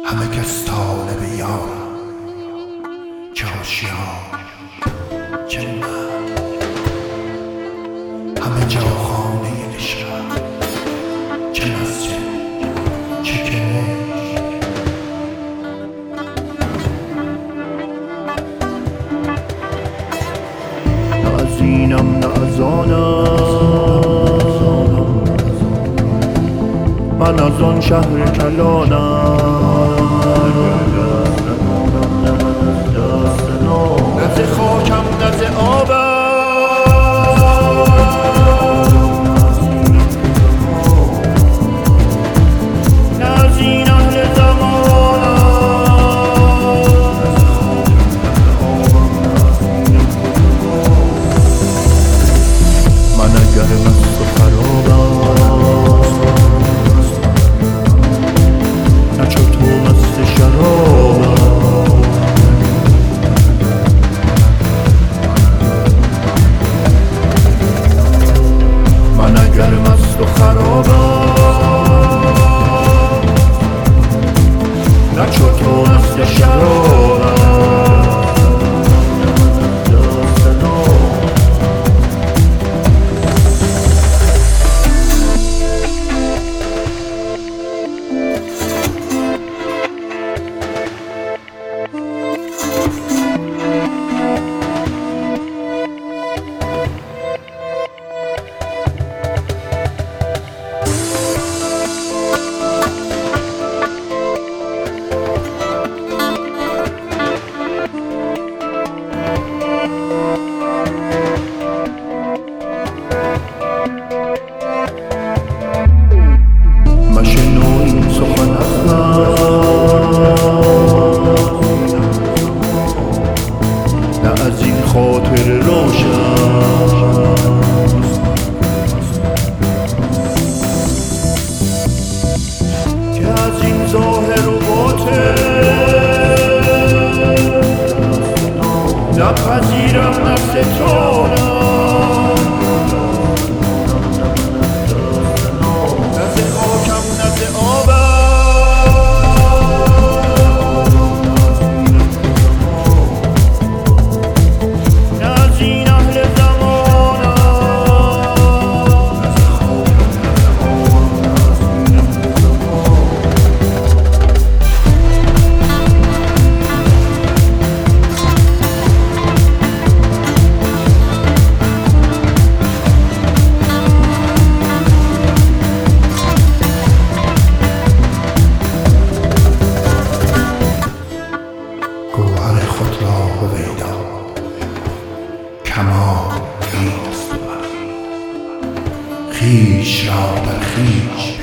همه کس طالب یارم، چه هوشیار چه من، همه جا خانه عشقم، چه مسجد چه کنشت. نه از اینم نه از آنم، من از آن شهر کلانم، نه ز خاکم نه ز آبم، نه از این اهل زمانم. من اگر مست و خرابم، نه چو تو مست شرابم. من اگر مست و خرابم، نه چو تو مست شرابم. خاطر روشن که از این ظاهر و باطن نپذیرم نه ستانم، نه ز خاکم نه ز آبم. گوهر خود را هویدا کمال این است، خویش را در خویش